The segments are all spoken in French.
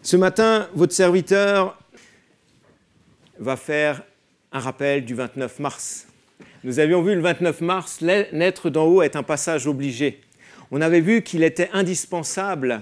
Ce matin, votre serviteur va faire un rappel du 29 mars. Nous avions vu le 29 mars, naître d'en haut est un passage obligé. On avait vu qu'il était indispensable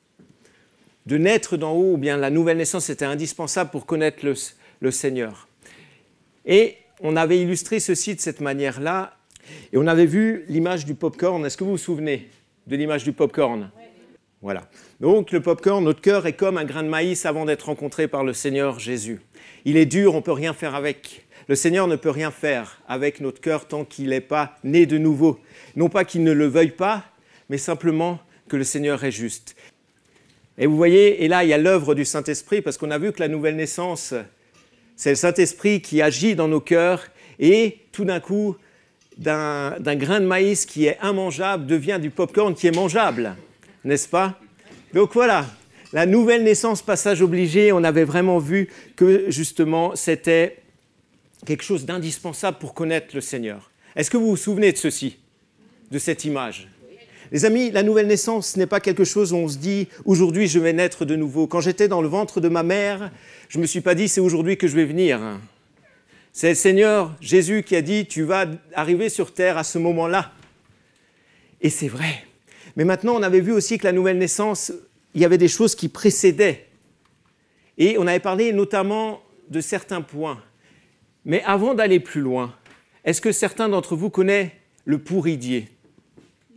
de naître d'en haut, ou bien la nouvelle naissance était indispensable pour connaître le Seigneur. Et on avait illustré ceci de cette manière-là, et on avait vu l'image du popcorn. Est-ce que vous vous souvenez de l'image du popcorn ? Oui. Voilà. Donc le popcorn, notre cœur est comme un grain de maïs avant d'être rencontré par le Seigneur Jésus. Il est dur, on ne peut rien faire avec. Le Seigneur ne peut rien faire avec notre cœur tant qu'il n'est pas né de nouveau. Non pas qu'il ne le veuille pas, mais simplement que le Seigneur est juste. Et vous voyez, et là il y a l'œuvre du Saint-Esprit, parce qu'on a vu que la nouvelle naissance, c'est le Saint-Esprit qui agit dans nos cœurs, et tout d'un coup, d'un grain de maïs qui est immangeable devient du popcorn qui est mangeable, n'est-ce pas ? Donc voilà, la nouvelle naissance, passage obligé, on avait vraiment vu que justement c'était quelque chose d'indispensable pour connaître le Seigneur. Est-ce que vous vous souvenez de ceci, de cette image ? Les amis, la nouvelle naissance n'est pas quelque chose où on se dit « aujourd'hui je vais naître de nouveau ». Quand j'étais dans le ventre de ma mère, je ne me suis pas dit « c'est aujourd'hui que je vais venir ». C'est le Seigneur Jésus qui a dit « tu vas arriver sur terre à ce moment-là ». Et c'est vrai. Mais maintenant, on avait vu aussi que la nouvelle naissance, il y avait des choses qui précédaient. Et on avait parlé notamment de certains points. Mais avant d'aller plus loin, est-ce que certains d'entre vous connaissent le pourridier ? Non ?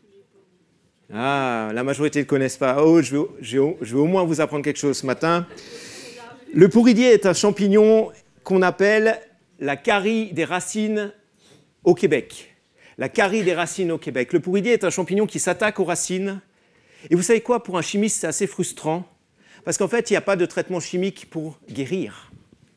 Ah, la majorité ne le connaissent pas. Oh, je vais au moins vous apprendre quelque chose ce matin. Le pourridier est un champignon qu'on appelle la carie des racines au Québec. La carie des racines au Québec. Le pourridier est un champignon qui s'attaque aux racines. Et vous savez quoi ? Pour un chimiste, c'est assez frustrant. Parce qu'en fait, il n'y a pas de traitement chimique pour guérir.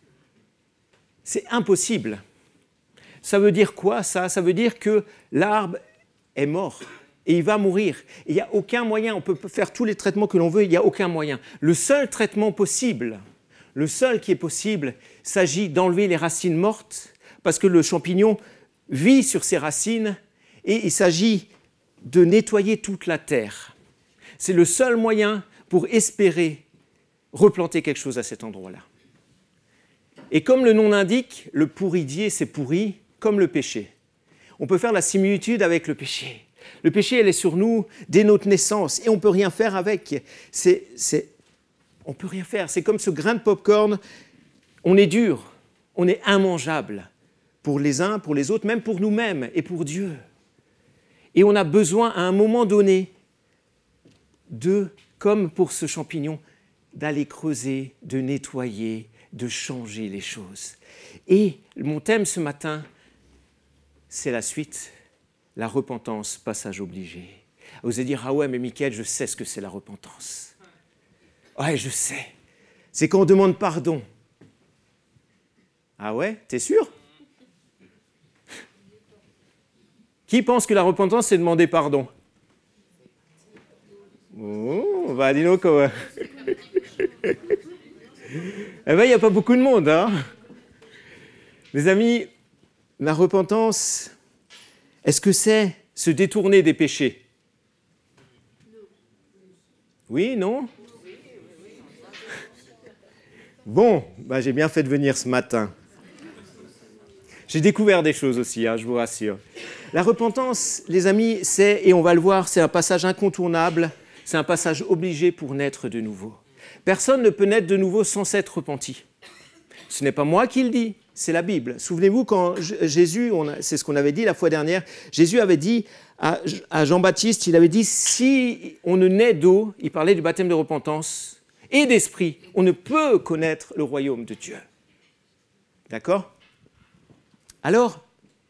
C'est impossible. Ça veut dire quoi, ça ? Ça veut dire que l'arbre est mort et il va mourir. Il n'y a aucun moyen, on peut faire tous les traitements que l'on veut, il n'y a aucun moyen. Le seul traitement possible, le seul qui est possible, s'agit d'enlever les racines mortes parce que le champignon vit sur ses racines et il s'agit de nettoyer toute la terre. C'est le seul moyen pour espérer replanter quelque chose à cet endroit-là. Et comme le nom l'indique, le pourridier, c'est pourri comme le péché. On peut faire la similitude avec le péché. Le péché, elle est sur nous dès notre naissance et on ne peut rien faire avec. On ne peut rien faire. C'est comme ce grain de popcorn. On est dur, on est immangeable pour les uns, pour les autres, même pour nous-mêmes et pour Dieu. Et on a besoin à un moment donné comme pour ce champignon, d'aller creuser, de nettoyer, de changer les choses. Et mon thème ce matin, c'est la suite, la repentance, passage obligé. Vous allez dire, ah ouais, mais Mickaël, je sais ce que c'est la repentance. Ouais, je sais. C'est quand on demande pardon. Ah ouais, t'es sûr ? Qui pense que la repentance, c'est demander pardon ? Oh, bah dis donc. Eh bien, il n'y a pas beaucoup de monde, hein ? Les amis, la repentance, est-ce que c'est se détourner des péchés ? Oui, non ? Bon, bah, j'ai bien fait de venir ce matin. J'ai découvert des choses aussi, hein, je vous rassure. La repentance, les amis, et on va le voir, c'est un passage incontournable, c'est un passage obligé pour naître de nouveau. Personne ne peut naître de nouveau sans s'être repenti. Ce n'est pas moi qui le dis, c'est la Bible. Souvenez-vous quand Jésus, c'est ce qu'on avait dit la fois dernière, Jésus avait dit à Jean-Baptiste, il avait dit, si on ne naît d'eau, il parlait du baptême de repentance, et d'esprit, on ne peut connaître le royaume de Dieu. D'accord ? Alors,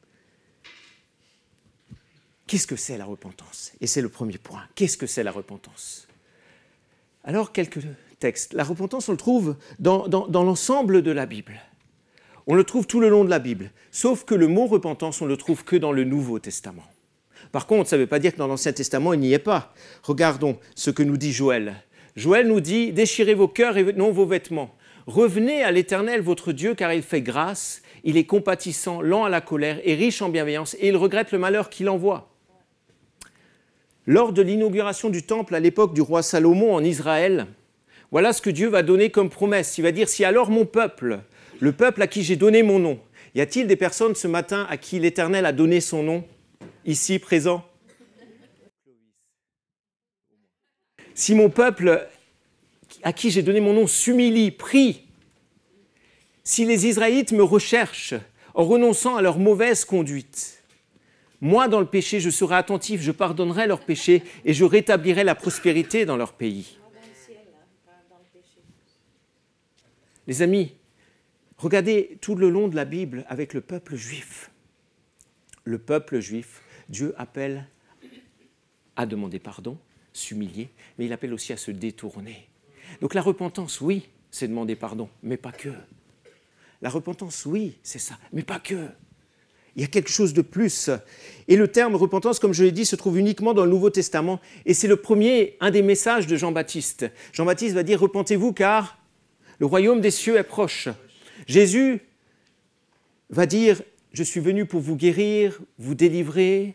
qu'est-ce que c'est la repentance ? Et c'est le premier point. Qu'est-ce que c'est la repentance ? Alors, quelques textes. La repentance, on le trouve dans l'ensemble de la Bible. On le trouve tout le long de la Bible. Sauf que le mot repentance, on ne le trouve que dans le Nouveau Testament. Par contre, ça ne veut pas dire que dans l'Ancien Testament, il n'y est pas. Regardons ce que nous dit Joël. Joël nous dit « Déchirez vos cœurs et non vos vêtements. Revenez à l'Éternel, votre Dieu, car il fait grâce. Il est compatissant, lent à la colère et riche en bienveillance, et il regrette le malheur qu'il envoie. » Lors de l'inauguration du temple à l'époque du roi Salomon en Israël, Voilà ce que Dieu va donner comme promesse. Il va dire, si alors mon peuple, le peuple à qui j'ai donné mon nom, y a-t-il des personnes ce matin à qui l'Éternel a donné son nom, ici, présent? Si mon peuple à qui j'ai donné mon nom s'humilie, prie, si les Israélites me recherchent en renonçant à leur mauvaise conduite, moi dans le péché, je serai attentif, je pardonnerai leurs péchés et je rétablirai la prospérité dans leur pays. Les amis, regardez tout le long de la Bible avec le peuple juif. Le peuple juif, Dieu appelle à demander pardon, s'humilier, mais il appelle aussi à se détourner. Donc la repentance, oui, c'est demander pardon, mais pas que. La repentance, oui, c'est ça, mais pas que. Il y a quelque chose de plus. Et le terme repentance, comme je l'ai dit, se trouve uniquement dans le Nouveau Testament. Et c'est un des messages de Jean-Baptiste. Jean-Baptiste va dire « Repentez-vous car le royaume des cieux est proche ». Jésus va dire « Je suis venu pour vous guérir, vous délivrer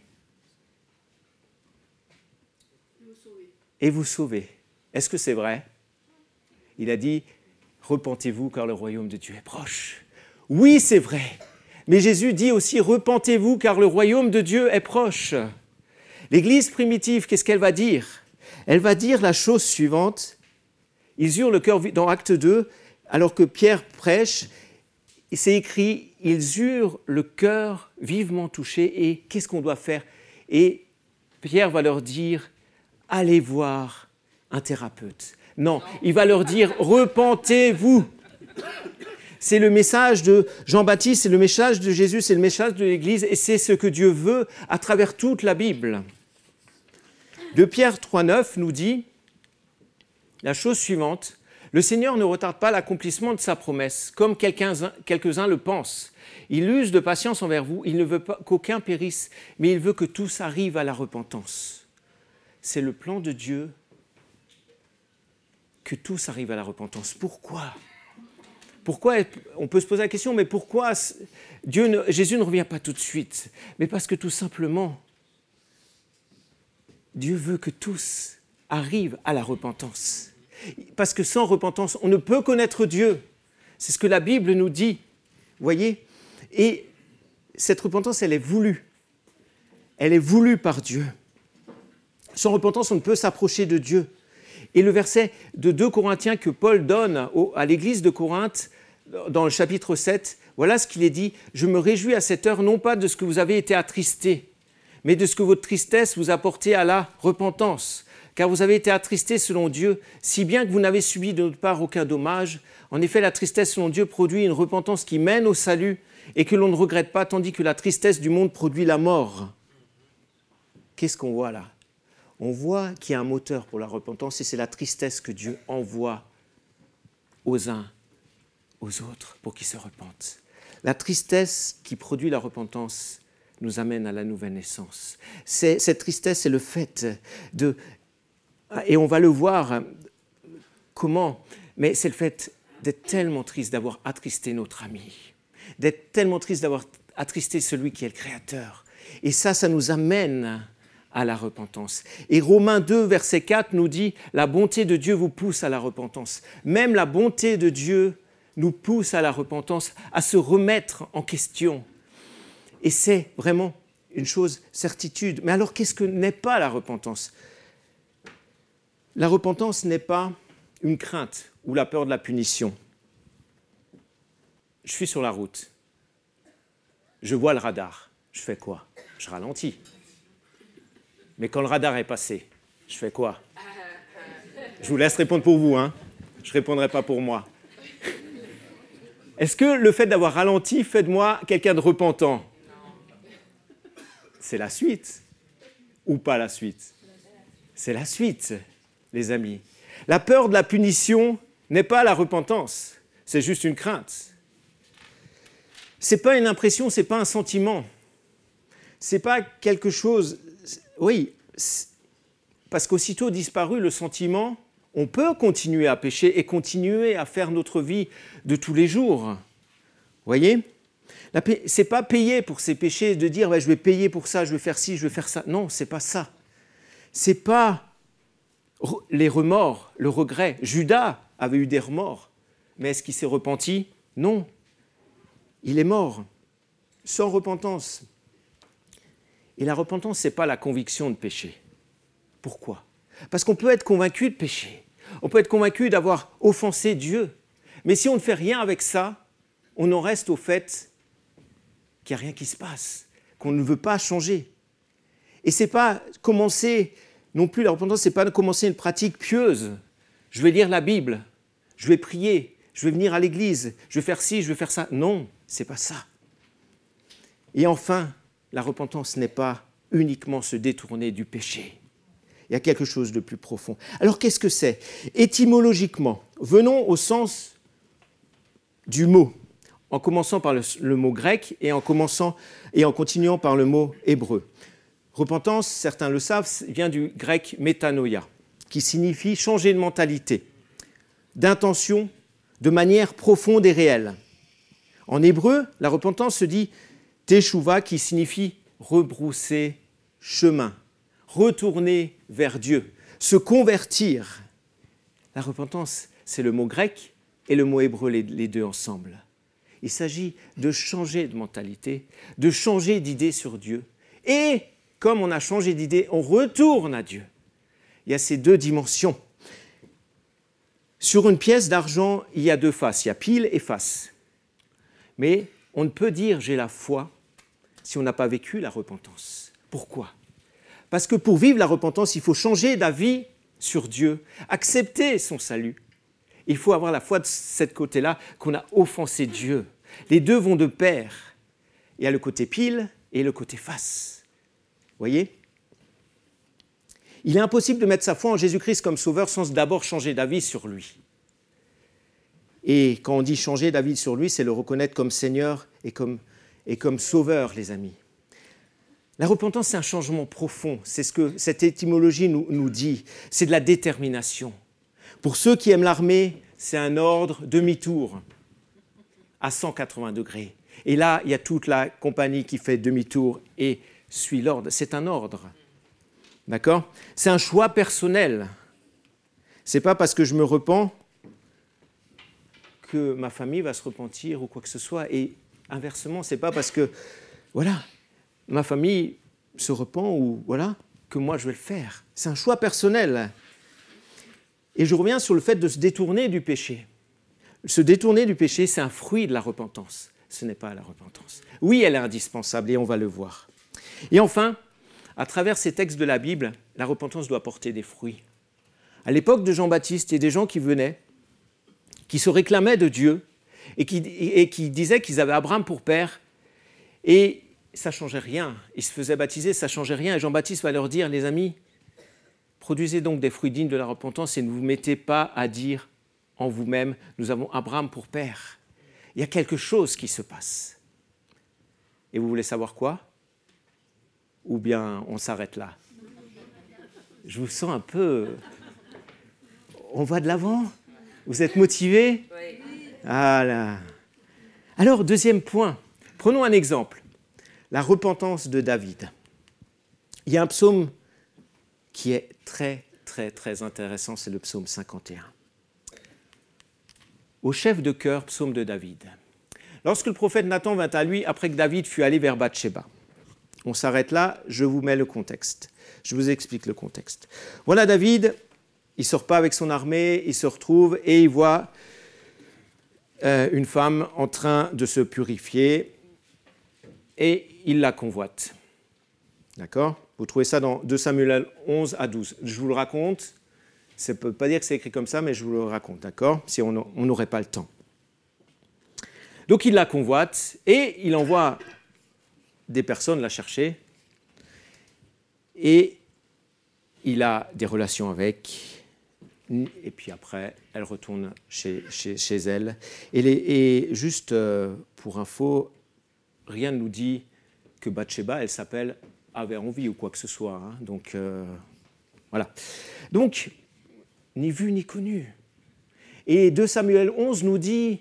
et vous sauver ». Est-ce que c'est vrai? Il a dit « Repentez-vous car le royaume de Dieu est proche ». Oui, c'est vrai. Mais Jésus dit aussi « Repentez-vous car le royaume de Dieu est proche ». L'Église primitive, qu'est-ce qu'elle va dire? Elle va dire la chose suivante. Ils eurent le cœur, dans Acte 2, alors que Pierre prêche, c'est écrit « Ils eurent le cœur vivement touché » et qu'est-ce qu'on doit faire? Et Pierre va leur dire « Allez voir un thérapeute ». Non, il va leur dire « Repentez-vous ». C'est le message de Jean-Baptiste, c'est le message de Jésus, c'est le message de l'Église et c'est ce que Dieu veut à travers toute la Bible. De Pierre 3,9 nous dit la chose suivante. Le Seigneur ne retarde pas l'accomplissement de sa promesse, comme quelques-uns le pensent. Il use de patience envers vous, il ne veut pas qu'aucun périsse, mais il veut que tous arrivent à la repentance. C'est le plan de Dieu que tous arrivent à la repentance. Pourquoi ? Pourquoi, on peut se poser la question, mais pourquoi Jésus ne revient pas tout de suite? Mais parce que tout simplement, Dieu veut que tous arrivent à la repentance. Parce que sans repentance, on ne peut connaître Dieu. C'est ce que la Bible nous dit. Voyez? Et cette repentance, elle est voulue. Elle est voulue par Dieu. Sans repentance, on ne peut s'approcher de Dieu. Et le verset de 2 Corinthiens que Paul donne à l'église de Corinthe, dans le chapitre 7, voilà ce qu'il est dit. « Je me réjouis à cette heure, non pas de ce que vous avez été attristés, mais de ce que votre tristesse vous a porté à la repentance. Car vous avez été attristés selon Dieu, si bien que vous n'avez subi de notre part aucun dommage. En effet, la tristesse selon Dieu produit une repentance qui mène au salut et que l'on ne regrette pas, tandis que la tristesse du monde produit la mort. » Qu'est-ce qu'on voit là? On voit qu'il y a un moteur pour la repentance et c'est la tristesse que Dieu envoie aux uns, aux autres, pour qu'ils se repentent. La tristesse qui produit la repentance nous amène à la nouvelle naissance. Cette tristesse, c'est le fait de... Et on va le voir comment, mais c'est le fait d'être tellement triste d'avoir attristé notre ami, d'être tellement triste d'avoir attristé celui qui est le Créateur. Et ça nous amène à la repentance. Et Romains 2, verset 4 nous dit « La bonté de Dieu vous pousse à la repentance ». Même la bonté de Dieu nous pousse à la repentance, à se remettre en question. Et c'est vraiment une chose, certitude. Mais alors, qu'est-ce que n'est pas la repentance? La repentance n'est pas une crainte ou la peur de la punition. Je suis sur la route. Je vois le radar. Je fais quoi? Je ralentis. Mais quand le radar est passé, je fais quoi? Je vous laisse répondre pour vous, hein? Je ne répondrai pas pour moi. Est-ce que le fait d'avoir ralenti fait de moi quelqu'un de repentant? C'est la suite. Ou pas la suite? C'est la suite, les amis. La peur de la punition n'est pas la repentance. C'est juste une crainte. Ce n'est pas une impression, ce n'est pas un sentiment. Ce n'est pas quelque chose... Oui, parce qu'aussitôt disparu le sentiment, on peut continuer à pécher et continuer à faire notre vie de tous les jours. Voyez? Ce n'est pas payer pour ses péchés, de dire je vais payer pour ça, je vais faire ci, je vais faire ça. Non, ce n'est pas ça. Ce n'est pas les remords, le regret. Judas avait eu des remords. Mais est-ce qu'il s'est repenti? Non. Il est mort, sans repentance. Et la repentance, ce n'est pas la conviction de péché. Pourquoi? Parce qu'on peut être convaincu de péché. On peut être convaincu d'avoir offensé Dieu. Mais si on ne fait rien avec ça, on en reste au fait qu'il n'y a rien qui se passe, qu'on ne veut pas changer. Et ce n'est pas commencer, non plus la repentance, ce n'est pas commencer une pratique pieuse. Je vais lire la Bible, je vais prier, je vais venir à l'église, je vais faire ci, je vais faire ça. Non, ce n'est pas ça. Et enfin, la repentance n'est pas uniquement se détourner du péché. Il y a quelque chose de plus profond. Alors qu'est-ce que c'est? Étymologiquement, venons au sens du mot, en commençant par le mot grec et en continuant par le mot hébreu. Repentance, certains le savent, vient du grec métanoïa, qui signifie changer de mentalité, d'intention, de manière profonde et réelle. En hébreu, la repentance se dit teshuva, qui signifie rebrousser chemin, retourner vers Dieu, se convertir. La repentance, c'est le mot grec et le mot hébreu, les deux ensemble. Il s'agit de changer de mentalité, de changer d'idée sur Dieu. Et comme on a changé d'idée, on retourne à Dieu. Il y a ces deux dimensions. Sur une pièce d'argent, il y a deux faces, il y a pile et face. Mais on ne peut dire « j'ai la foi » si on n'a pas vécu la repentance. Pourquoi? Parce que pour vivre la repentance, il faut changer d'avis sur Dieu, accepter son salut. Il faut avoir la foi de ce côté-là qu'on a offensé Dieu. Les deux vont de pair. Il y a le côté pile et le côté face. Vous voyez? Il est impossible de mettre sa foi en Jésus-Christ comme sauveur sans d'abord changer d'avis sur lui. Et quand on dit changer d'avis sur lui, c'est le reconnaître comme Seigneur et comme sauveur, les amis. La repentance, c'est un changement profond. C'est ce que cette étymologie nous dit. C'est de la détermination. Pour ceux qui aiment l'armée, c'est un ordre demi-tour à 180 degrés. Et là, il y a toute la compagnie qui fait demi-tour et suit l'ordre. C'est un ordre. D'accord? C'est un choix personnel. Ce n'est pas parce que je me repens que ma famille va se repentir ou quoi que ce soit. Et inversement, ce n'est pas parce que, voilà, ma famille se repent ou voilà, que moi je vais le faire. C'est un choix personnel. Et je reviens sur le fait de se détourner du péché. Se détourner du péché, c'est un fruit de la repentance. Ce n'est pas la repentance. Oui, elle est indispensable et on va le voir. Et enfin, à travers ces textes de la Bible, la repentance doit porter des fruits. À l'époque de Jean-Baptiste, il y a des gens qui venaient, qui se réclamaient de Dieu et qui disaient qu'ils avaient Abraham pour père et ça ne changeait rien. Ils se faisaient baptiser, ça ne changeait rien. Et Jean-Baptiste va leur dire, les amis, produisez donc des fruits dignes de la repentance et ne vous mettez pas à dire en vous-même, nous avons Abraham pour père. Il y a quelque chose qui se passe. Et vous voulez savoir quoi? Ou bien on s'arrête là? Je vous sens un peu... On va de l'avant? Vous êtes motivés? Oui. Ah là. Alors, deuxième point. Prenons un exemple. La repentance de David. Il y a un psaume qui est très, très, très intéressant, c'est le psaume 51. Au chef de chœur, psaume de David. Lorsque le prophète Nathan vint à lui, après que David fut allé vers Bathsheba. On s'arrête là, je vous mets le contexte. Je vous explique le contexte. Voilà David, il ne sort pas avec son armée, il se retrouve et il voit une femme en train de se purifier et il la convoite. D'accord? Vous trouvez ça dans 2 Samuel 11 à 12. Je vous le raconte. Ça ne peut pas dire que c'est écrit comme ça, mais je vous le raconte, d'accord? Si on n'aurait pas le temps. Donc il la convoite et il envoie des personnes la chercher et il a des relations avec et puis après elle retourne chez elle et juste pour info, rien ne nous dit que Bathsheba elle s'appelle avait envie ou quoi que ce soit, hein. Donc voilà. Donc ni vu ni connu. Et 2 Samuel 11 nous dit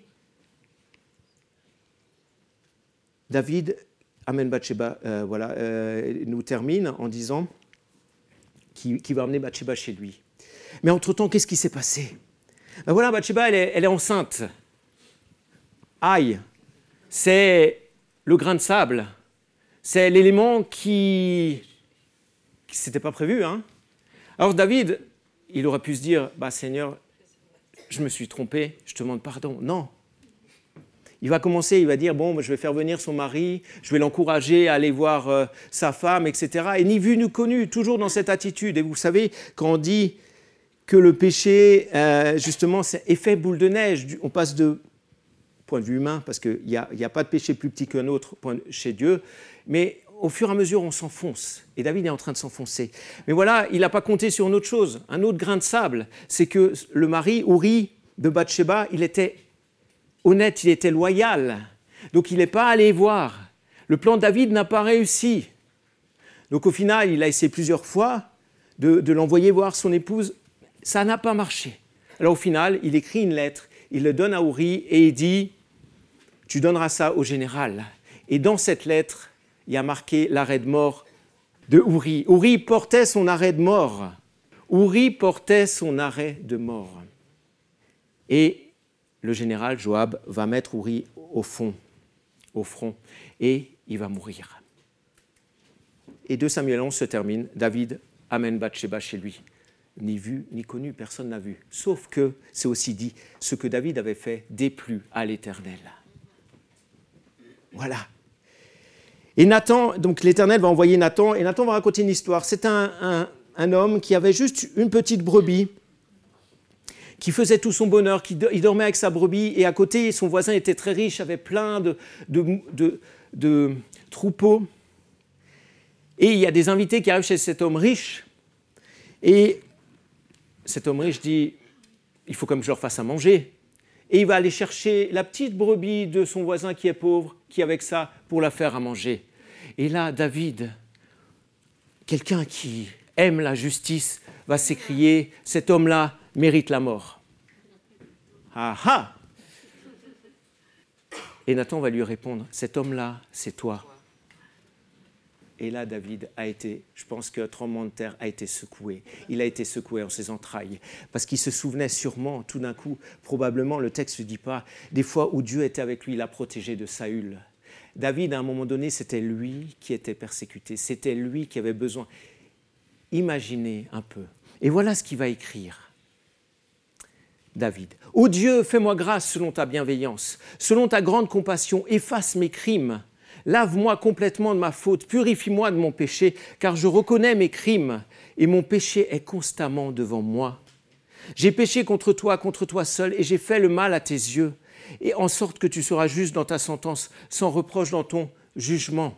David amène Bathsheba, nous termine en disant qu'il va amener Bathsheba chez lui. Mais entre-temps, qu'est-ce qui s'est passé? Ben voilà, Bathsheba, elle est enceinte. Aïe, c'est le grain de sable. C'est l'élément qui s'était pas prévu. Hein. Alors David, il aurait pu se dire, bah Seigneur, je me suis trompé, je te demande pardon. Non. Il va commencer, il va dire, bon, je vais faire venir son mari, je vais l'encourager à aller voir sa femme, etc. Et ni vu ni connu, toujours dans cette attitude. Et vous savez, quand on dit que le péché, justement, c'est effet boule de neige, on passe de point de vue humain, parce qu'il n'y a pas de péché plus petit qu'un autre chez Dieu, mais au fur et à mesure, on s'enfonce. Et David est en train de s'enfoncer. Mais voilà, il n'a pas compté sur une autre chose, un autre grain de sable, c'est que le mari, Uri, de Bathsheba, il était honnête, il était loyal. Donc il n'est pas allé voir. Le plan de David n'a pas réussi. Donc au final, il a essayé plusieurs fois de l'envoyer voir son épouse. Ça n'a pas marché. Alors au final, il écrit une lettre, il le donne à Uri et il dit « Tu donneras ça au général ». Et dans cette lettre, il y a marqué l'arrêt de mort de Uri. Uri portait son arrêt de mort. Uri portait son arrêt de mort. Et le général Joab va mettre Uri au front, et il va mourir. Et 2 Samuel 11 se termine, David amène Bathsheba chez lui. Ni vu, ni connu, personne n'a vu. Sauf que, c'est aussi dit, ce que David avait fait déplut à l'Éternel. Voilà. Et Nathan, donc l'Éternel va envoyer Nathan, et Nathan va raconter une histoire. C'est un homme qui avait juste une petite brebis, qui faisait tout son bonheur, il dormait avec sa brebis, et à côté, son voisin était très riche, avait plein de troupeaux. Et il y a des invités qui arrivent chez cet homme riche, et cet homme riche dit « il faut comme je leur fasse à manger ». Et il va aller chercher la petite brebis de son voisin qui est pauvre, qui avec ça, pour la faire à manger. Et là, David, quelqu'un qui aime la justice, va s'écrier « cet homme-là mérite la mort ». Ah ah! Et Nathan va lui répondre « cet homme-là, c'est toi ». Et là, David a été, je pense qu'un tremblement de terre a été secoué. Il a été secoué en ses entrailles. Parce qu'il se souvenait sûrement, tout d'un coup, probablement, le texte ne dit pas, des fois où Dieu était avec lui, il l'a protégé de Saül. David, à un moment donné, c'était lui qui était persécuté. C'était lui qui avait besoin. Imaginez un peu. Et voilà ce qu'il va écrire. David. « Ô Dieu, fais-moi grâce selon ta bienveillance. Selon ta grande compassion, efface mes crimes. Lave-moi complètement de ma faute, purifie-moi de mon péché, car je reconnais mes crimes et mon péché est constamment devant moi. J'ai péché contre toi seul, et j'ai fait le mal à tes yeux, et en sorte que tu seras juste dans ta sentence, sans reproche dans ton jugement.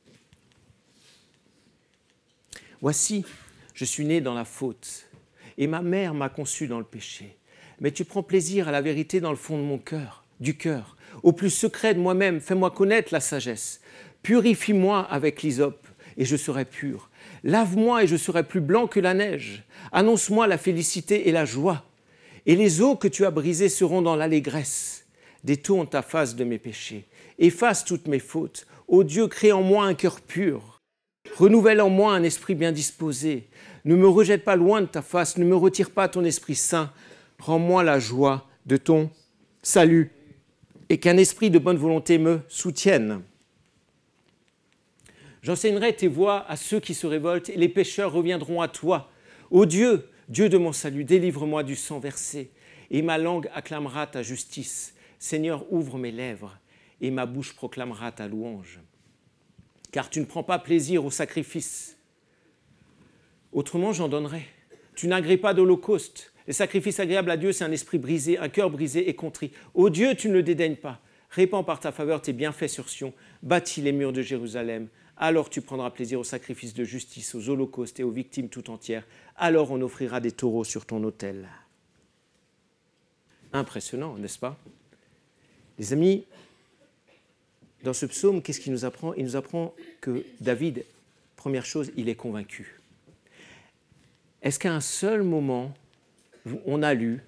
Voici, je suis né dans la faute, et ma mère m'a conçu dans le péché. Mais tu prends plaisir à la vérité dans le fond de mon cœur, du cœur. Au plus secret de moi-même, fais-moi connaître la sagesse. Purifie-moi avec l'hysope, et je serai pur. Lave-moi, et je serai plus blanc que la neige. Annonce-moi la félicité et la joie. Et les eaux que tu as brisées seront dans l'allégresse. Détourne ta face de mes péchés. Efface toutes mes fautes. Ô Dieu, crée en moi un cœur pur. Renouvelle en moi un esprit bien disposé. Ne me rejette pas loin de ta face. Ne me retire pas ton Esprit Saint. Rends-moi la joie de ton salut. Et qu'un esprit de bonne volonté me soutienne. J'enseignerai tes voies à ceux qui se révoltent, et les pécheurs reviendront à toi. Ô Dieu, Dieu de mon salut, délivre-moi du sang versé, et ma langue acclamera ta justice. Seigneur, ouvre mes lèvres, et ma bouche proclamera ta louange. Car tu ne prends pas plaisir au sacrifice. Autrement, j'en donnerai. Tu n'agrées pas d'holocauste. Les sacrifices agréables à Dieu, c'est un esprit brisé, un cœur brisé et contrit. Ô Dieu, tu ne le dédaignes pas. Répands par ta faveur tes bienfaits sur Sion. Bâtis les murs de Jérusalem. Alors tu prendras plaisir aux sacrifices de justice, aux holocaustes et aux victimes tout entières. Alors on offrira des taureaux sur ton autel. Impressionnant, n'est-ce pas? Les amis, dans ce psaume, qu'est-ce qu'il nous apprend? Il nous apprend que David, première chose, il est convaincu. Est-ce qu'à un seul moment, on a lu,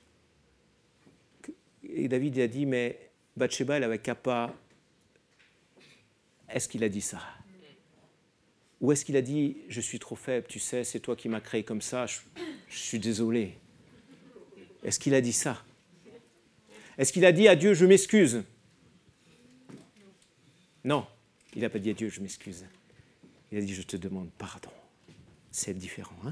et David a dit, mais Bathsheba, elle avait qu'à pas... Est-ce qu'il a dit ça? Ou est-ce qu'il a dit, je suis trop faible, tu sais, c'est toi qui m'as créé comme ça, je suis désolé. Est-ce qu'il a dit ça? Est-ce qu'il a dit à Dieu, je m'excuse? Non, il n'a pas dit à Dieu, je m'excuse. Il a dit, je te demande pardon. C'est différent. Hein?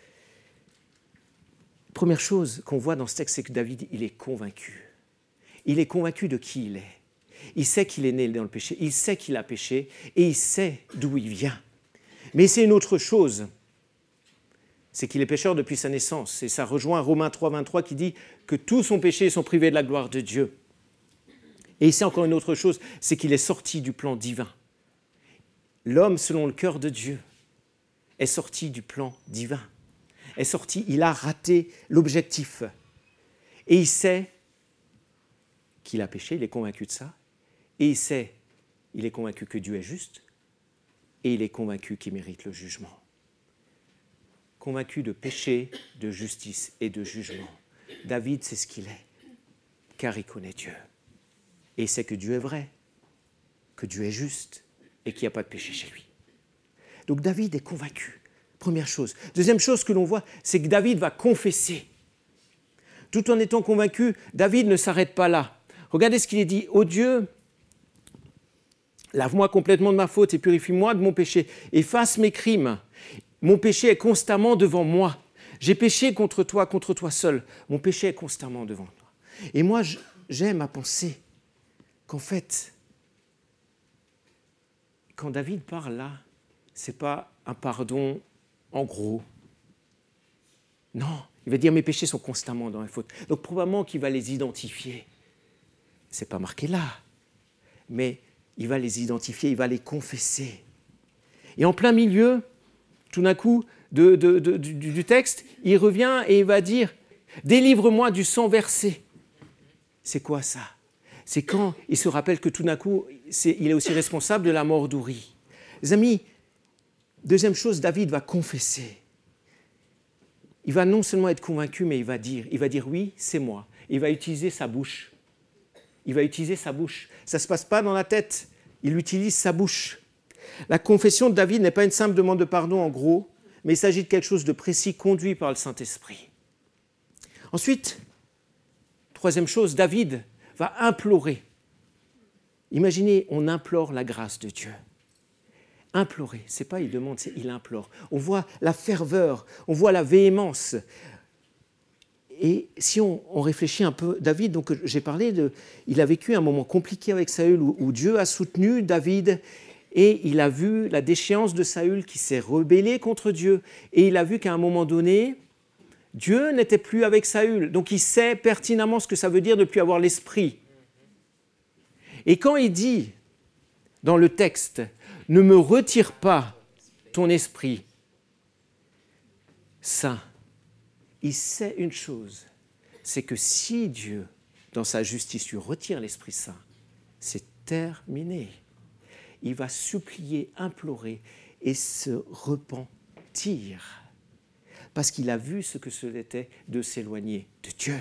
Première chose qu'on voit dans ce texte, c'est que David, il est convaincu. Il est convaincu de qui il est. Il sait qu'il est né dans le péché, il sait qu'il a péché et il sait d'où il vient. Mais c'est une autre chose. C'est qu'il est pécheur depuis sa naissance. Et ça rejoint Romains 3, 23 qui dit que tous sont péchés et sont privés de la gloire de Dieu. Et ici encore une autre chose, c'est qu'il est sorti du plan divin. L'homme, selon le cœur de Dieu, est sorti du plan divin. Est sorti, il a raté l'objectif. Et il sait qu'il a péché, il est convaincu de ça. Et il est convaincu que Dieu est juste. Et il est convaincu qu'il mérite le jugement. Convaincu de péché, de justice et de jugement. David, c'est ce qu'il est, car il connaît Dieu. Et il sait que Dieu est vrai, que Dieu est juste et qu'il n'y a pas de péché chez lui. Donc David est convaincu, première chose. Deuxième chose que l'on voit, c'est que David va confesser. Tout en étant convaincu, David ne s'arrête pas là. Regardez ce qu'il est dit. « Ô Dieu, lave-moi complètement de ma faute et purifie-moi de mon péché. Efface mes crimes. Mon péché est constamment devant moi. J'ai péché contre toi seul. Mon péché est constamment devant toi. » Et moi, j'aime à penser qu'en fait, quand David parle là, ce n'est pas un pardon en gros. Non, il va dire mes péchés sont constamment dans mes fautes. Donc probablement qu'il va les identifier. Ce n'est pas marqué là, mais il va les identifier, il va les confesser. Et en plein milieu, tout d'un coup, du texte, il revient et il va dire « Délivre-moi du sang versé ». C'est quoi ça? C'est quand il se rappelle que tout d'un coup, il est aussi responsable de la mort d'Uri. Les amis, deuxième chose, David va confesser. Il va non seulement être convaincu, mais il va dire oui, c'est moi. Il va utiliser sa bouche. Il va utiliser sa bouche. Ça ne se passe pas dans la tête, il utilise sa bouche. La confession de David n'est pas une simple demande de pardon en gros, mais il s'agit de quelque chose de précis conduit par le Saint-Esprit. Ensuite, troisième chose, David va implorer. Imaginez, on implore la grâce de Dieu. Implorer, c'est pas il demande, c'est il implore. On voit la ferveur, on voit la véhémence. Et si on réfléchit un peu, David, donc j'ai parlé il a vécu un moment compliqué avec Saül où Dieu a soutenu David et il a vu la déchéance de Saül qui s'est rebellé contre Dieu et il a vu qu'à un moment donné, Dieu n'était plus avec Saül. Donc il sait pertinemment ce que ça veut dire de ne plus avoir l'esprit. Et quand il dit dans le texte « Ne me retire pas ton esprit saint », il sait une chose, c'est que si Dieu, dans sa justice, lui retire l'Esprit Saint, c'est terminé. Il va supplier, implorer et se repentir parce qu'il a vu ce que c'était de s'éloigner de Dieu.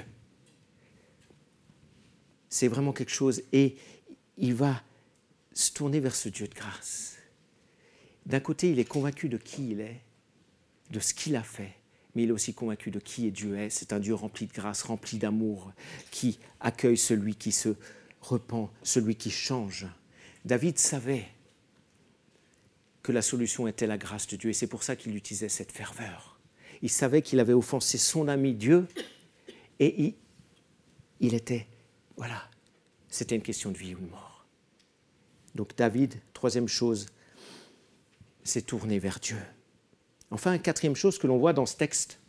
C'est vraiment quelque chose et il va se tourner vers ce Dieu de grâce. D'un côté, il est convaincu de qui il est, de ce qu'il a fait, mais il est aussi convaincu de qui Dieu est. C'est un Dieu rempli de grâce, rempli d'amour, qui accueille celui qui se repent, celui qui change. David savait que la solution était la grâce de Dieu, et c'est pour ça qu'il utilisait cette ferveur. Il savait qu'il avait offensé son ami Dieu, et il était, voilà, c'était une question de vie ou de mort. Donc David, troisième chose, s'est tourné vers Dieu. Enfin, quatrième chose que l'on voit dans ce texte,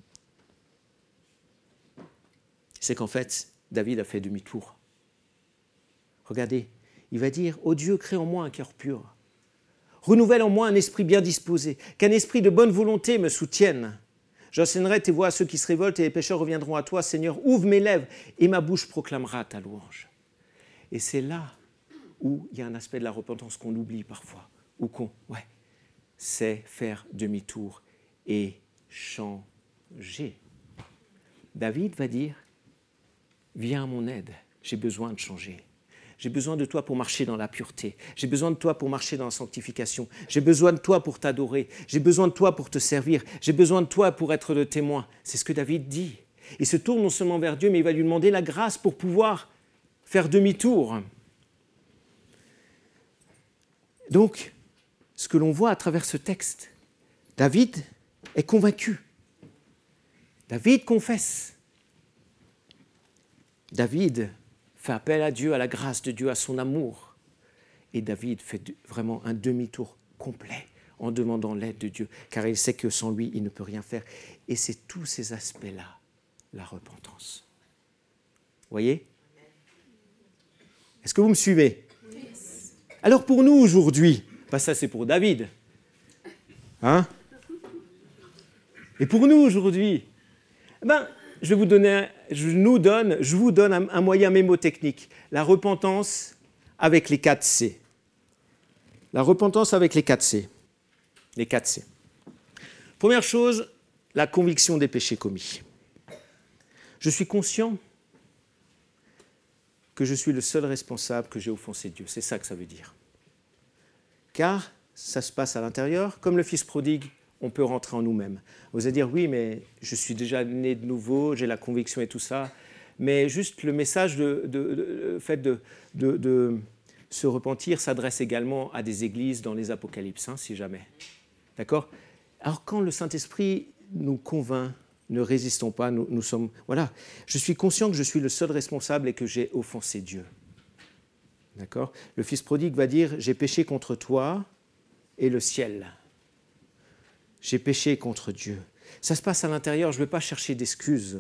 c'est qu'en fait, David a fait demi-tour. Regardez, il va dire « Ô Dieu, crée en moi un cœur pur. Renouvelle en moi un esprit bien disposé, qu'un esprit de bonne volonté me soutienne. J'enseignerai tes voies à ceux qui se révoltent et les pécheurs reviendront à toi. Seigneur, ouvre mes lèvres et ma bouche proclamera ta louange. » Et c'est là où il y a un aspect de la repentance qu'on oublie parfois, ou c'est faire demi-tour et changer. David va dire, viens à mon aide, j'ai besoin de changer. J'ai besoin de toi pour marcher dans la pureté. J'ai besoin de toi pour marcher dans la sanctification. J'ai besoin de toi pour t'adorer. J'ai besoin de toi pour te servir. J'ai besoin de toi pour être le témoin. C'est ce que David dit. Il se tourne non seulement vers Dieu, mais il va lui demander la grâce pour pouvoir faire demi-tour. Donc, ce que l'on voit à travers ce texte, David est convaincu. David confesse. David fait appel à Dieu, à la grâce de Dieu, à son amour. Et David fait vraiment un demi-tour complet en demandant l'aide de Dieu, car il sait que sans lui, il ne peut rien faire. Et c'est tous ces aspects-là, la repentance. Vous voyez ? Est-ce que vous me suivez ? Alors pour nous aujourd'hui, ça c'est pour David. Hein ? Et pour nous aujourd'hui, je vous donne un moyen mémotechnique. La repentance avec les 4 C. La repentance avec les 4 C. Les 4 C. Première chose, la conviction des péchés commis. Je suis conscient que je suis le seul responsable, que j'ai offensé Dieu. C'est ça que ça veut dire. Car ça se passe à l'intérieur. Comme le fils prodigue, on peut rentrer en nous-mêmes. Vous allez dire, oui, mais je suis déjà né de nouveau, j'ai la conviction et tout ça. Mais juste le message le fait de se repentir s'adresse également à des églises dans les apocalypses, si jamais. D'accord ? Alors quand le Saint-Esprit nous convainc, ne résistons pas, nous sommes... Voilà, je suis conscient que je suis le seul responsable et que j'ai offensé Dieu. D'accord ? Le fils prodigue va dire, j'ai péché contre toi et le ciel. J'ai péché contre Dieu. Ça se passe à l'intérieur, je ne veux pas chercher d'excuses.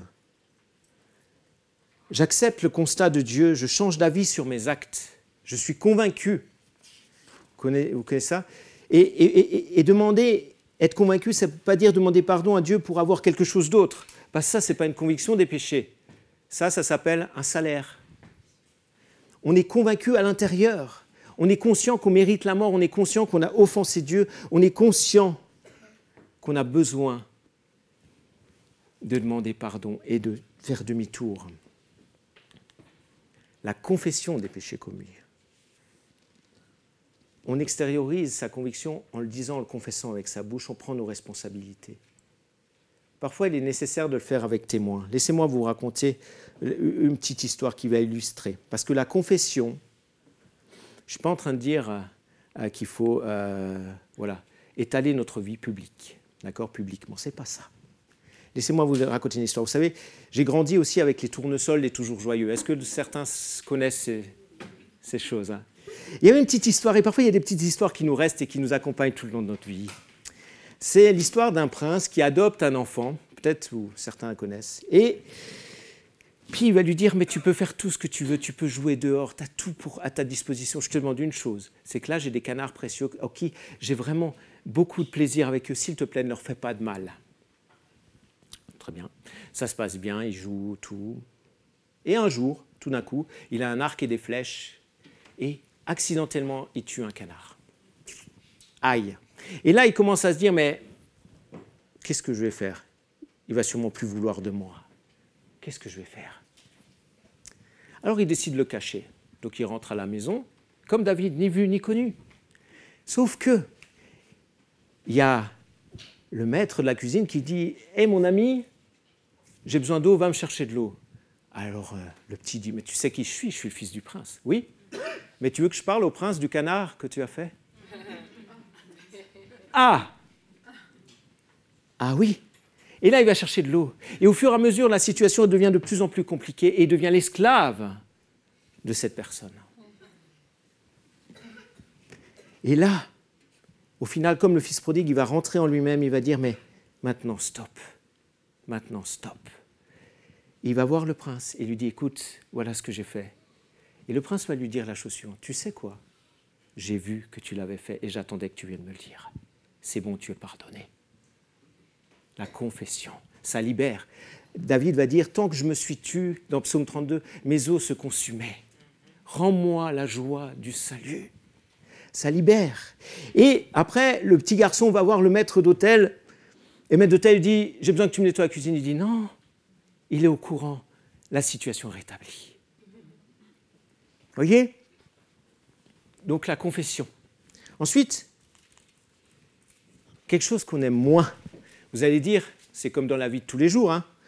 J'accepte le constat de Dieu, je change d'avis sur mes actes. Je suis convaincu. Vous connaissez ça ? Et demander, être convaincu, ça ne veut pas dire demander pardon à Dieu pour avoir quelque chose d'autre. Parce que ça, ce n'est pas une conviction des péchés. Ça s'appelle un salaire. On est convaincu à l'intérieur. On est conscient qu'on mérite la mort, on est conscient qu'on a offensé Dieu, on est conscient qu'on a besoin de demander pardon et de faire demi-tour. La confession des péchés commis. On extériorise sa conviction en le disant, en le confessant avec sa bouche, on prend nos responsabilités. Parfois, il est nécessaire de le faire avec témoin. Laissez-moi vous raconter une petite histoire qui va illustrer. Parce que la confession, je ne suis pas en train de dire qu'il faut étaler notre vie publique, d'accord, publiquement. Ce n'est pas ça. Laissez-moi vous raconter une histoire. Vous savez, j'ai grandi aussi avec les tournesols des Toujours Joyeux. Est-ce que certains connaissent ces choses, Il y avait une petite histoire, et parfois il y a des petites histoires qui nous restent et qui nous accompagnent tout le long de notre vie. C'est l'histoire d'un prince qui adopte un enfant, peut-être ou certains la connaissent, et puis il va lui dire, mais tu peux faire tout ce que tu veux, tu peux jouer dehors, tu as tout à ta disposition. Je te demande une chose, c'est que là j'ai des canards précieux, ok, j'ai vraiment beaucoup de plaisir avec eux, s'il te plaît, ne leur fais pas de mal. Très bien, ça se passe bien, il joue, tout. Et un jour, tout d'un coup, il a un arc et des flèches, et accidentellement, il tue un canard. Aïe. Et là, il commence à se dire, mais qu'est-ce que je vais faire ? Il va sûrement plus vouloir de moi. Qu'est-ce que je vais faire ? Alors, il décide de le cacher. Donc, il rentre à la maison, comme David, ni vu ni connu. Sauf que, il y a le maître de la cuisine qui dit, « Hé, mon ami, j'ai besoin d'eau, va me chercher de l'eau. » Alors, le petit dit, « Mais tu sais qui je suis le fils du prince. » « Oui, mais tu veux que je parle au prince du canard que tu as fait ? » Ah oui. Et là, il va chercher de l'eau. Et au fur et à mesure, la situation devient de plus en plus compliquée et il devient l'esclave de cette personne. Et là, au final, comme le fils prodigue, il va rentrer en lui-même, il va dire, mais maintenant, stop. Maintenant, stop. Et il va voir le prince et lui dit, écoute, voilà ce que j'ai fait. Et le prince va lui dire la chose suivante, tu sais quoi ? J'ai vu que tu l'avais fait et j'attendais que tu viennes me le dire. C'est bon, tu es pardonné. La confession, ça libère. David va dire, tant que je me suis tu, dans Psaume 32, mes os se consumaient. Rends-moi la joie du salut. Ça libère. Et après, le petit garçon va voir le maître d'hôtel, et le maître d'hôtel dit, j'ai besoin que tu me nettoies la cuisine. Il dit, non, il est au courant, la situation est rétablie. Vous voyez ? Donc la confession. Ensuite, quelque chose qu'on aime moins. Vous allez dire, c'est comme dans la vie de tous les jours,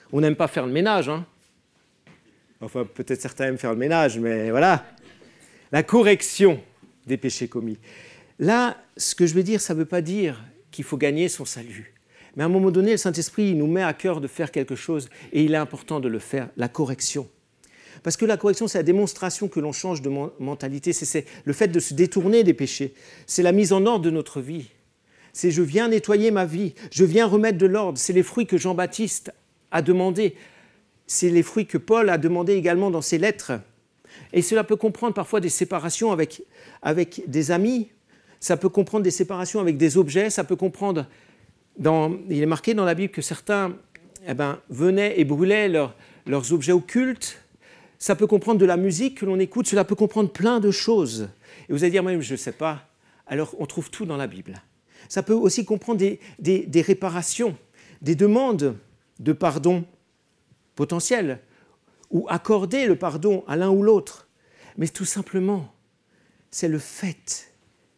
On n'aime pas faire le ménage, hein. Enfin, peut-être certains aiment faire le ménage, mais voilà. La correction des péchés commis. Là, ce que je veux dire, ça ne veut pas dire qu'il faut gagner son salut. Mais à un moment donné, le Saint-Esprit il nous met à cœur de faire quelque chose et il est important de le faire, la correction. Parce que la correction, c'est la démonstration que l'on change de mentalité, c'est le fait de se détourner des péchés, c'est la mise en ordre de notre vie. C'est je viens nettoyer ma vie, je viens remettre de l'ordre, c'est les fruits que Jean-Baptiste a demandé, c'est les fruits que Paul a demandé également dans ses lettres. Et cela peut comprendre parfois des séparations avec des amis, ça peut comprendre des séparations avec des objets, ça peut comprendre, il est marqué dans la Bible que certains venaient et brûlaient leurs objets occultes, ça peut comprendre de la musique que l'on écoute, cela peut comprendre plein de choses. Et vous allez dire, même je ne sais pas, alors on trouve tout dans la Bible. Ça peut aussi comprendre des réparations, des demandes de pardon potentielles, ou accorder le pardon à l'un ou l'autre. Mais tout simplement, c'est le fait,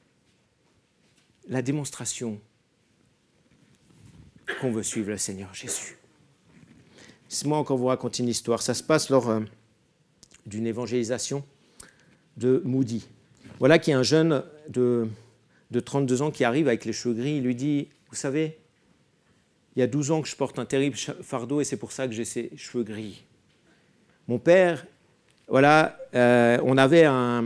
la démonstration qu'on veut suivre le Seigneur Jésus. Laissez-moi encore vous raconter une histoire. Ça se passe lors d'une évangélisation de Moody. Voilà qu'il y a un jeune de 32 ans qui arrive avec les cheveux gris. Il lui dit, vous savez, il y a 12 ans que je porte un terrible fardeau et c'est pour ça que j'ai ces cheveux gris. Mon père, voilà, on avait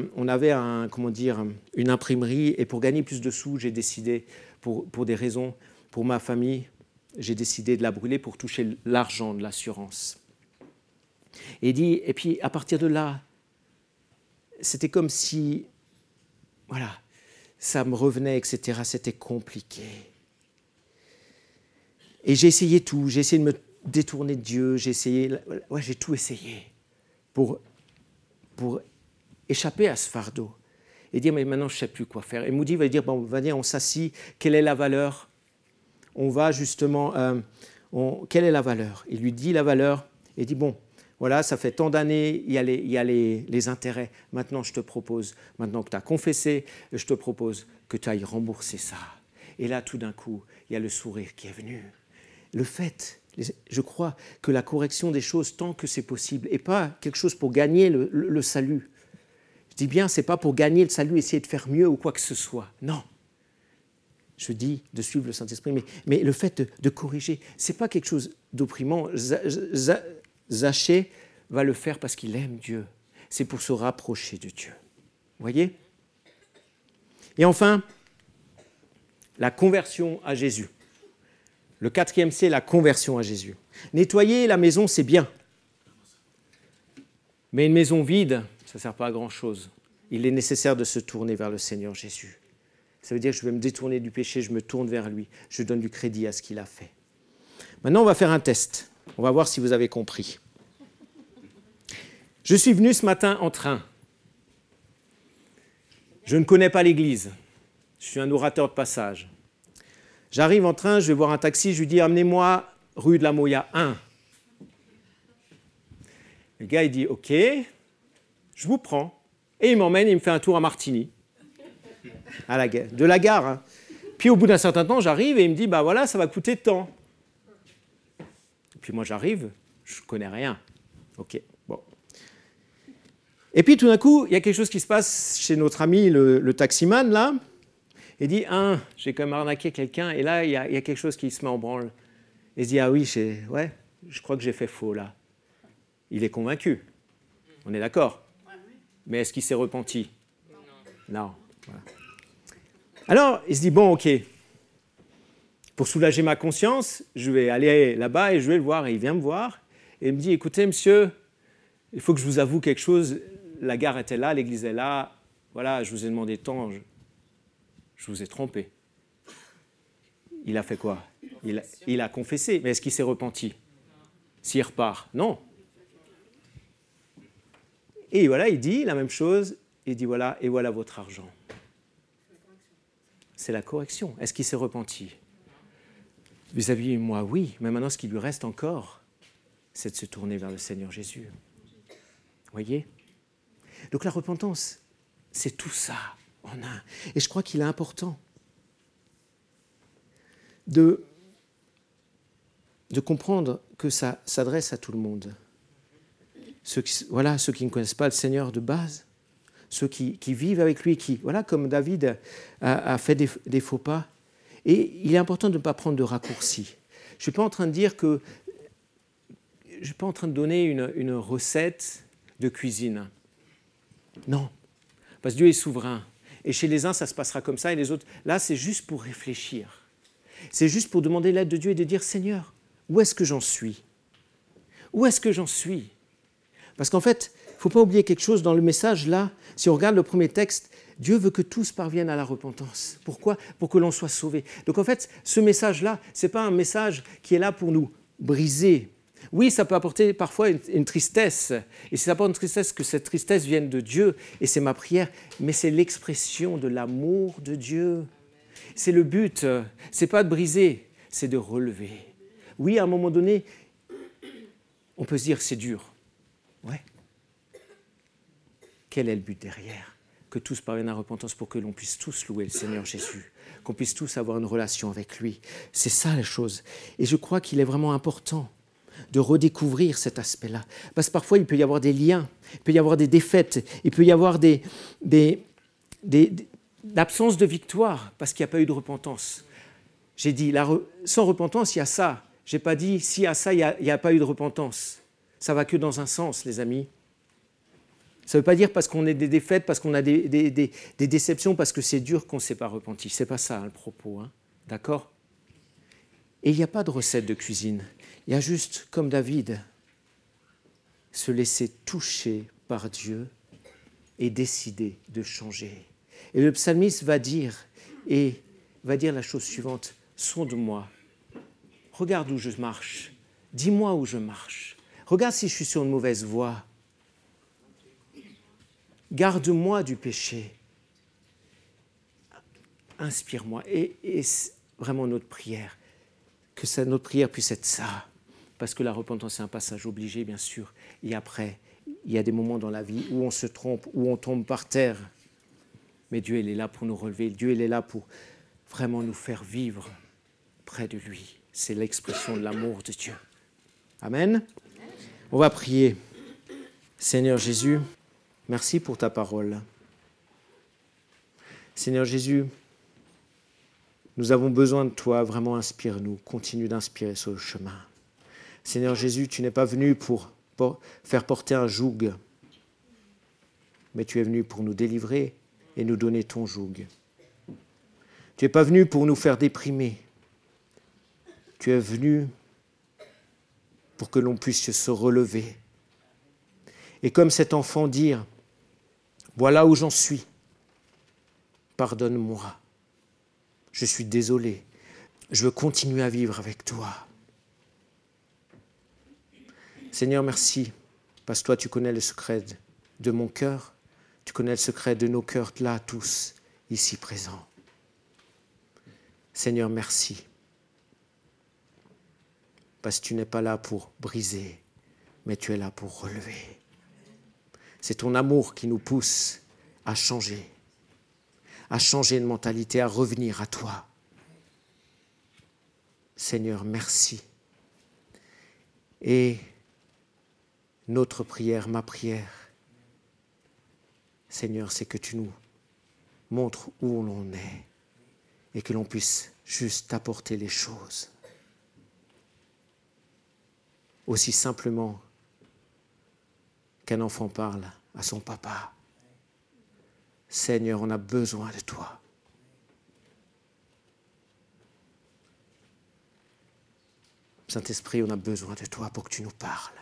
une imprimerie et pour gagner plus de sous, j'ai décidé, pour des raisons, pour ma famille, j'ai décidé de la brûler pour toucher l'argent de l'assurance. Et puis à partir de là, c'était comme si, voilà, ça me revenait, etc. C'était compliqué. Et j'ai essayé tout, j'ai essayé de me détourner de Dieu, j'ai tout essayé pour échapper à ce fardeau. Et dire, mais maintenant je ne sais plus quoi faire. Et Moody va dire, bon, venez, on s'assit, quelle est la valeur ? On va justement, quelle est la valeur ? Il lui dit la valeur, et dit, bon, voilà, ça fait tant d'années, il y a les intérêts. Maintenant, je te propose, maintenant que tu as confessé, je te propose que tu ailles rembourser ça. Et là, tout d'un coup, il y a le sourire qui est venu. Le fait, je crois que la correction des choses, tant que c'est possible, et pas quelque chose pour gagner le salut. Je dis bien, ce n'est pas pour gagner le salut, essayer de faire mieux ou quoi que ce soit. Non. Je dis de suivre le Saint-Esprit, mais le fait de corriger, ce n'est pas quelque chose d'opprimant. Zachée va le faire parce qu'il aime Dieu. C'est pour se rapprocher de Dieu. Vous voyez ? Et enfin, la conversion à Jésus. Le 4e, c'est la conversion à Jésus. Nettoyer la maison, c'est bien. Mais une maison vide, ça ne sert pas à grand-chose. Il est nécessaire de se tourner vers le Seigneur Jésus. Ça veut dire que je vais me détourner du péché, je me tourne vers lui, je donne du crédit à ce qu'il a fait. Maintenant, on va faire un test. On va voir si vous avez compris. Je suis venu ce matin en train. Je ne connais pas l'église. Je suis un orateur de passage. J'arrive en train, je vais voir un taxi, je lui dis « Amenez-moi rue de la Moya 1 ». Le gars, il dit « Ok, je vous prends ». Et il m'emmène, il me fait un tour à Martigny, à la gare, de la gare. Hein. Puis au bout d'un certain temps, j'arrive et il me dit « Bah voilà, ça va coûter tant ». Et puis moi, j'arrive, je ne connais rien. Ok, bon. Et puis tout d'un coup, il y a quelque chose qui se passe chez notre ami, le taximan, là. Il dit, j'ai quand même arnaqué quelqu'un, et là, il y a quelque chose qui se met en branle. Il se dit, ah oui, je crois que j'ai fait faux, là. Il est convaincu. On est d'accord ? Mais est-ce qu'il s'est repenti ? Non. Voilà. Alors, il se dit, bon, ok. Pour soulager ma conscience, je vais aller là-bas et je vais le voir. Et il vient me voir, et il me dit, écoutez, monsieur, il faut que je vous avoue quelque chose. La gare était là, l'église est là. Voilà, je vous ai demandé tant. Je vous ai trompé. Il a fait quoi ? Il a confessé. Mais est-ce qu'il s'est repenti ? S'il repart ? Non. Et voilà, il dit la même chose. Il dit voilà, et voilà votre argent. C'est la correction. Est-ce qu'il s'est repenti ? Vis-à-vis de moi, oui. Mais maintenant, ce qui lui reste encore, c'est de se tourner vers le Seigneur Jésus. Vous voyez ? Donc la repentance, c'est tout ça. Et je crois qu'il est important de de comprendre que ça s'adresse à tout le monde. Ceux qui ne connaissent pas le Seigneur de base, ceux qui vivent avec lui, comme David a fait des faux pas. Et il est important de ne pas prendre de raccourcis. Je ne suis pas en train de dire que... Je ne suis pas en train de donner une recette de cuisine. Non, parce que Dieu est souverain. Et chez les uns, ça se passera comme ça, et les autres... Là, c'est juste pour réfléchir. C'est juste pour demander l'aide de Dieu et de dire, Seigneur, où est-ce que j'en suis ? Où est-ce que j'en suis ? Parce qu'en fait, il ne faut pas oublier quelque chose dans le message, là. Si on regarde le premier texte, Dieu veut que tous parviennent à la repentance. Pourquoi ? Pour que l'on soit sauvé. Donc en fait, ce message-là, ce n'est pas un message qui est là pour nous briser. Oui, ça peut apporter parfois une tristesse. Et si ça apporte une tristesse, que cette tristesse vienne de Dieu, et c'est ma prière, mais c'est l'expression de l'amour de Dieu. C'est le but, ce n'est pas de briser, c'est de relever. Oui, à un moment donné, on peut se dire c'est dur. Ouais. Quel est le but derrière ? Que tous parviennent à la repentance pour que l'on puisse tous louer le Seigneur Jésus, qu'on puisse tous avoir une relation avec lui. C'est ça la chose. Et je crois qu'il est vraiment important de redécouvrir cet aspect-là. Parce que parfois, il peut y avoir des liens, il peut y avoir des défaites, il peut y avoir l'absence de victoire parce qu'il n'y a pas eu de repentance. J'ai dit, sans repentance, il y a ça. Je n'ai pas dit, s'il y a ça, il n'y a pas eu de repentance. Ça va que dans un sens, les amis. Ça ne veut pas dire parce qu'on a des défaites, parce qu'on a des déceptions, parce que c'est dur qu'on ne s'est pas repenti. Ce n'est pas ça le propos, hein. D'accord ? Et il n'y a pas de recette de cuisine. Il y a juste, comme David, se laisser toucher par Dieu et décider de changer. Et le psalmiste va dire la chose suivante, sonde-moi, regarde où je marche, dis-moi où je marche, regarde si je suis sur une mauvaise voie, garde-moi du péché, inspire-moi. Et c'est vraiment notre prière, que notre prière puisse être ça, parce que la repentance est un passage obligé, bien sûr, et après, il y a des moments dans la vie où on se trompe, où on tombe par terre, mais Dieu, il est là pour nous relever, Dieu, il est là pour vraiment nous faire vivre près de lui. C'est l'expression de l'amour de Dieu. Amen. On va prier. Seigneur Jésus, merci pour ta parole. Seigneur Jésus, nous avons besoin de toi, vraiment inspire-nous, continue d'inspirer sur le chemin. Seigneur Jésus, tu n'es pas venu pour faire porter un joug, mais tu es venu pour nous délivrer et nous donner ton joug. Tu n'es pas venu pour nous faire déprimer. Tu es venu pour que l'on puisse se relever. Et comme cet enfant dire, voilà où j'en suis, pardonne-moi. Je suis désolé. Je veux continuer à vivre avec toi. Seigneur, merci, parce que toi, tu connais le secret de mon cœur. Tu connais le secret de nos cœurs, là, tous, ici présents. Seigneur, merci. Parce que tu n'es pas là pour briser, mais tu es là pour relever. C'est ton amour qui nous pousse à changer de mentalité, à revenir à toi. Seigneur, merci. Et notre prière, ma prière, Seigneur, c'est que tu nous montres où l'on est et que l'on puisse juste apporter les choses. Aussi simplement qu'un enfant parle à son papa. Seigneur, on a besoin de toi. Saint-Esprit, on a besoin de toi pour que tu nous parles.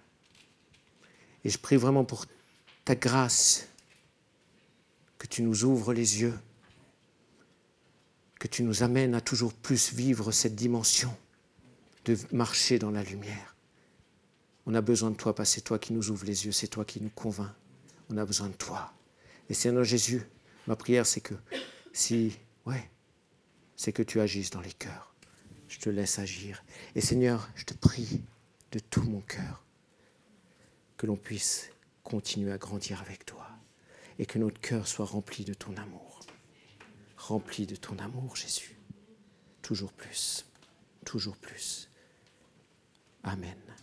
Et je prie vraiment pour ta grâce, que tu nous ouvres les yeux, que tu nous amènes à toujours plus vivre cette dimension de marcher dans la lumière. On a besoin de toi parce que c'est toi qui nous ouvres les yeux, c'est toi qui nous convainc. On a besoin de toi. Et Seigneur Jésus, ma prière c'est que c'est que tu agisses dans les cœurs. Je te laisse agir. Et Seigneur, je te prie de tout mon cœur que l'on puisse continuer à grandir avec toi et que notre cœur soit rempli de ton amour. Rempli de ton amour, Jésus. Toujours plus, toujours plus. Amen.